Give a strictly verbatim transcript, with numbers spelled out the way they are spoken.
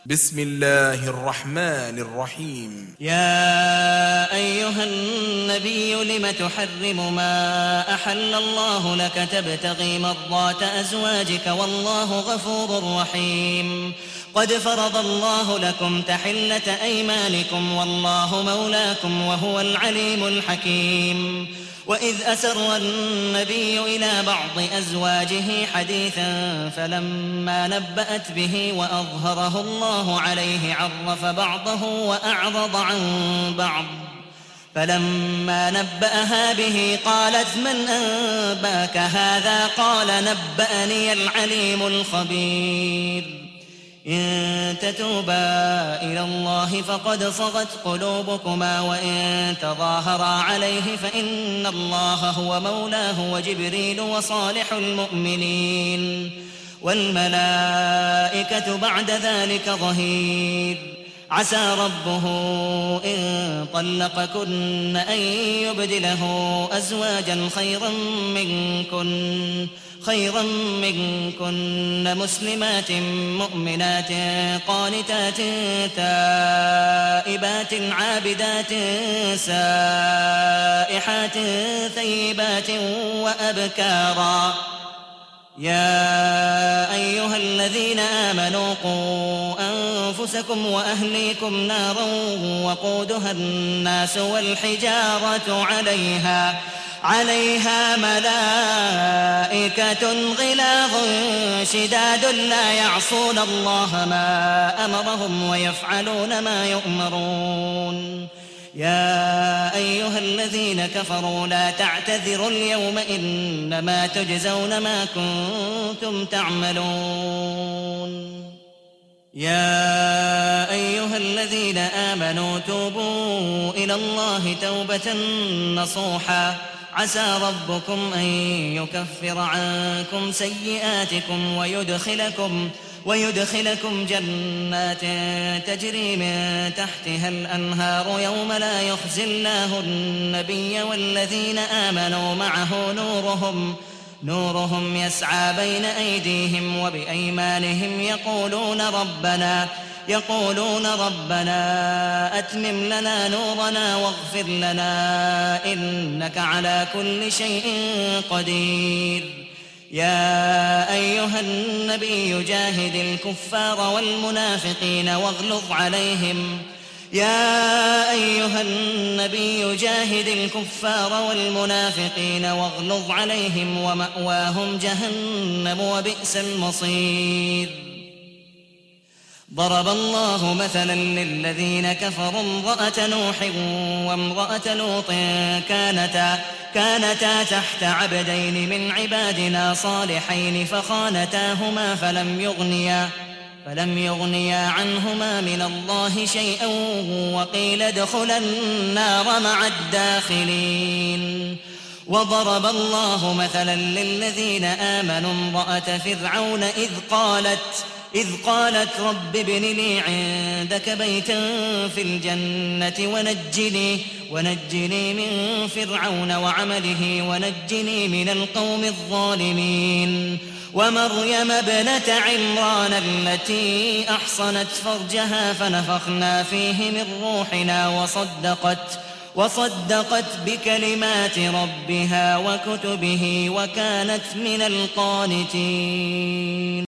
بسم الله الرحمن الرحيم. يا أيها النبي لم تحرم ما أحل الله لك تبتغي مرضات أزواجك والله غفور رحيم. قد فرض الله لكم تحلة أيمانكم والله مولاكم وهو العليم الحكيم. وإذ أسر النبي إلى بعض أزواجه حديثا فلما نبأت به وأظهره الله عليه عرف بعضه وأعرض عن بعض فلما نبأها به قالت من أنباك هذا قال نبأني العليم الخبير. إن تتوبا إلى الله فقد صغت قلوبكما وإن تظاهرا عليه فإن الله هو مولاه وجبريل وصالح المؤمنين والملائكة بعد ذلك ظهير. عسى ربه إن طلقكن أن يبدله أزواجا خيرا منكن خيرا منكن مسلمات مؤمنات قانتات تائبات عابدات سائحات ثيبات وأبكارا. يا أيها الذين آمنوا قوا أنفسكم وأهليكم نارا وقودها الناس والحجارة عليها عليها ملائكة غلاظ شداد لا يعصون الله ما أمرهم ويفعلون ما يؤمرون. يا أيها الذين كفروا لا تعتذروا اليوم إنما تجزون ما كنتم تعملون. يا أيها الذين آمنوا توبوا إلى الله توبة نصوحا عسى ربكم أن يكفر عنكم سيئاتكم ويدخلكم ويدخلكم جنات تجري من تحتها الأنهار يوم لا يخزي الله النبي والذين آمنوا معه نورهم نورهم يسعى بين أيديهم وبأيمانهم يقولون ربنا يقولون ربنا أتمم لنا نورنا واغفر لنا إنك على كل شيء قدير. يا أيها النبي جاهد الكفار والمنافقين واغلظ عليهم يا أيها النبي جاهد الكفار والمنافقين واغلظ عليهم ومأواهم جهنم وبئس المصير. ضرب الله مثلا للذين كفروا امرأة نوح وامرأة لوط كانتا, كانتا تحت عبدين من عبادنا صالحين فخانتاهما فلم يغنيا, فلم يغنيا عنهما من الله شيئا وقيل ادخلا النار مع الداخلين. وضرب الله مثلا للذين آمنوا امرأة فرعون إذ قالت إذ قالت رب ابن لي عندك بيتا في الجنة ونجني, ونجني من فرعون وعمله ونجني من القوم الظالمين. ومريم ابنة عمران التي أحصنت فرجها فنفخنا فيه من روحنا وصدقت, وصدقت بكلمات ربها وكتبه وكانت من القانتين.